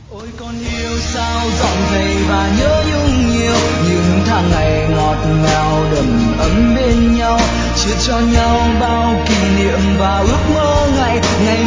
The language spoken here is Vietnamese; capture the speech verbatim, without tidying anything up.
Ôi con yêu sao dọn về và nhớ nhung nhiều, những tháng ngày ngọt ngào đầm ấm bên nhau, chia cho nhau bao kỷ niệm và ước mơ ngày ngày